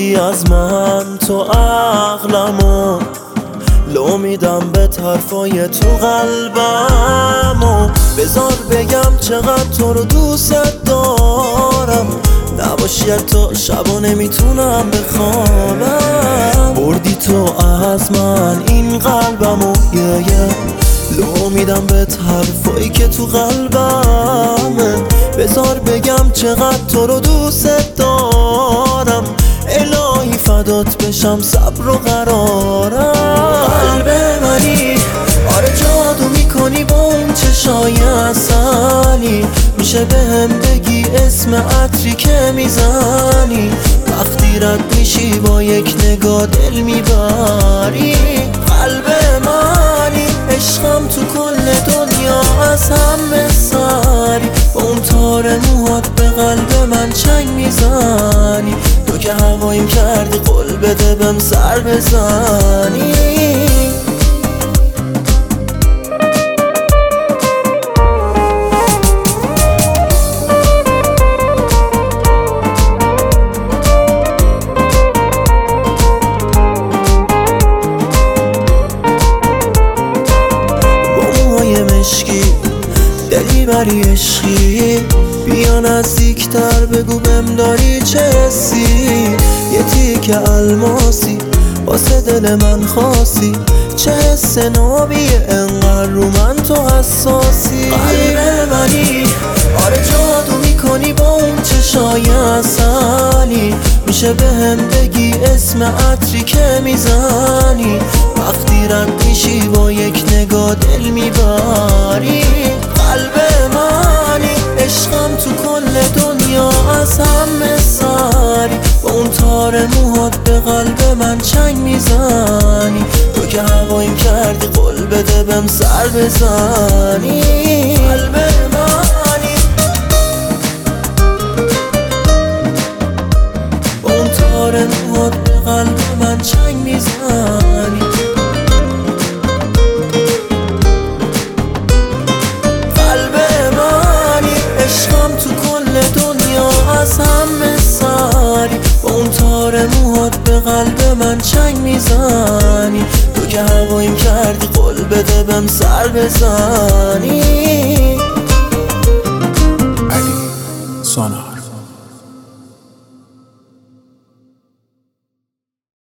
میگیری از من تو عقلمو، لو میدم به طرفای تو قلبم و بذار بگم چقدر تو رو دوست دارم. نباشی تو شبا نمیتونم بخوابم. بردی تو از من این قلبمو لو میدم به طرفایی که تو قلبمه. بذار بگم چقدر تو رو دوست دارم. الهی فدات بشم صبر و قرارم. قلب منی آره جادو میکنی با اون چشای عسلی. میشه بهم بگی اسم عطری که میزنی؟ وقتی رد میشی با یک نگاه دل میبری. قلب منی عشقم تو کل دنیا از همه سری. با اون تار موهات به قلب من چنگ میزنی. تو که هوایم کردی قول بده بهم سر بزنی. دلی بری عشقی بیا نزدیکتر بگو بهم داری چه حسی. یه تیکه الماسی واسه دل من خاصی. چه حس نابیه انقدر رو من تو حساسی. قلب منی آره جادو میکنی با اون چشای عسلی. میشه بهم بگی اسم عطری که میزنی؟ وقتی رد میشی با یک نگاه دل میبری. قلب منی عشقم تو کل دنیا از همه سری. با اون تار موهات به قلب من چنگ میزنی. تو که هوایم کردی قول بده بهم سر بزنی. قلب منی با اون تار موهات به قلب من چنگ میزنی. از همه سری با اون تار موهات به قلب من چنگ میزنی. تو که هوایم کردی قول بده بهم سر بزنی. علی سانا